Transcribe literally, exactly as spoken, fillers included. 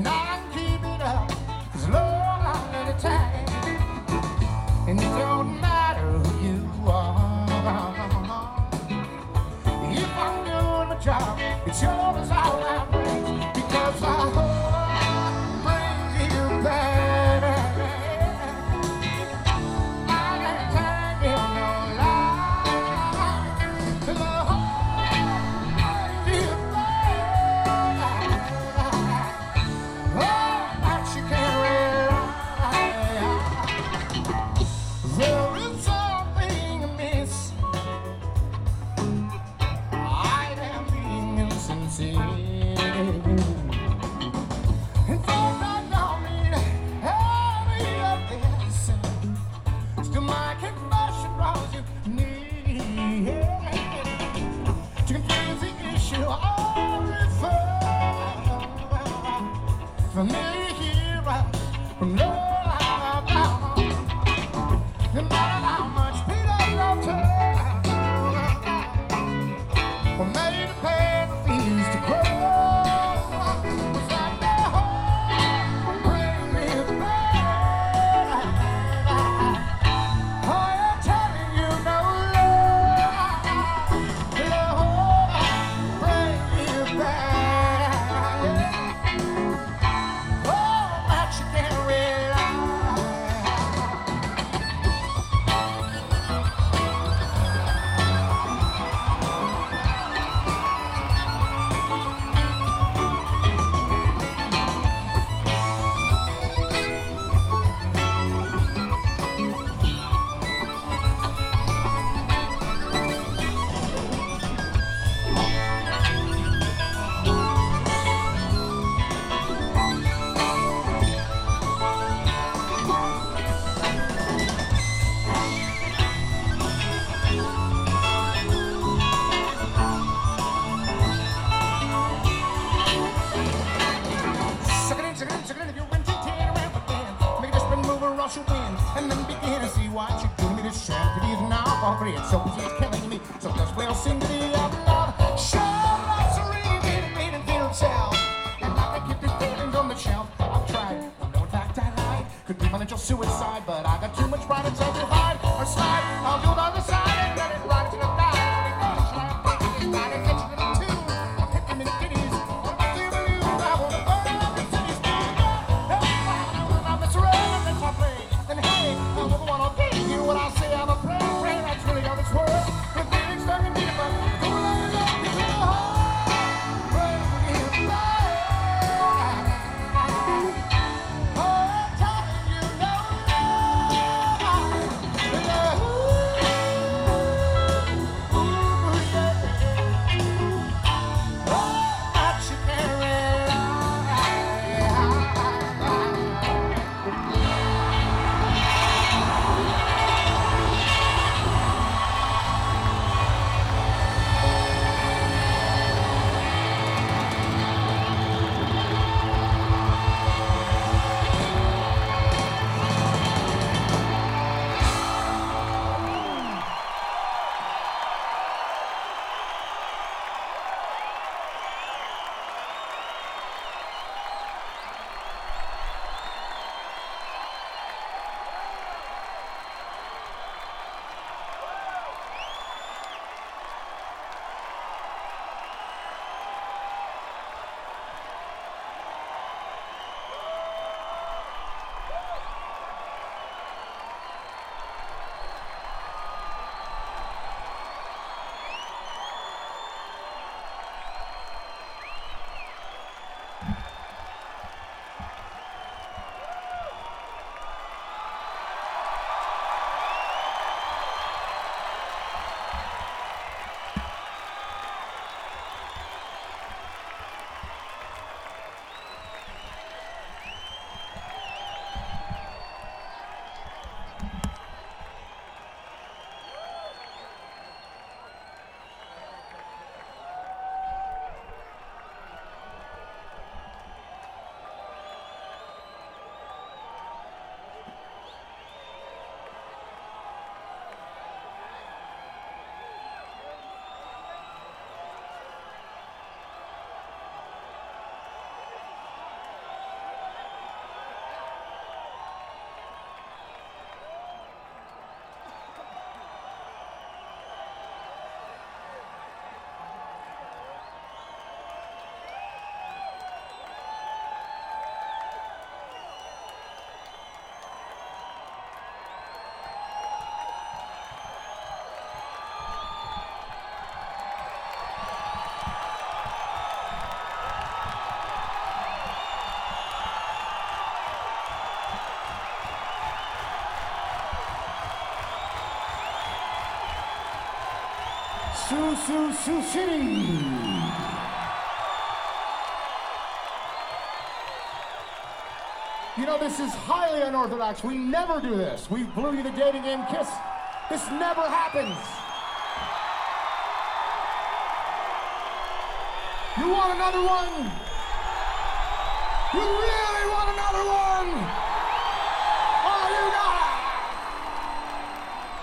and I can keep it up as long as the time. And it don't matter who you are. If I'm doing my job, it's yours all I bring, because I hope bring you back. I can't take it no lie, 'cause I hope bring you back. Oh, but you can't rely. There is something amiss. I am being insincere. And though I don't mean any of this, still my confession draws you near. To confuse the issue, I'll refer from me here from no down. No matter how much Peter loved her, we're made to pay the fees to grow. It's like the whole bring me back. I am telling you no lie. The whole bring you back. Oh, but you can't rely. Suck it in, suck it in, suck it in. If you went to ten around again, make it a spin move or rush your wind, and then begin to see what you're doing. Me this champagne is now for free. It's so easy, it's killing me. So let's well sing to the other love. Show us a ring, get it made and feel itself. And I can keep the feelings on the shelf. I've tried, I know in fact I lied. Could be financial suicide, but I got too much pride and so to hide or slide. I'll do the other side and let it ride to the die. Sioux Sioux Sioux City. You know, this is highly unorthodox. We never do this. We blew you the dating game kiss. This never happens. You want another one? You really want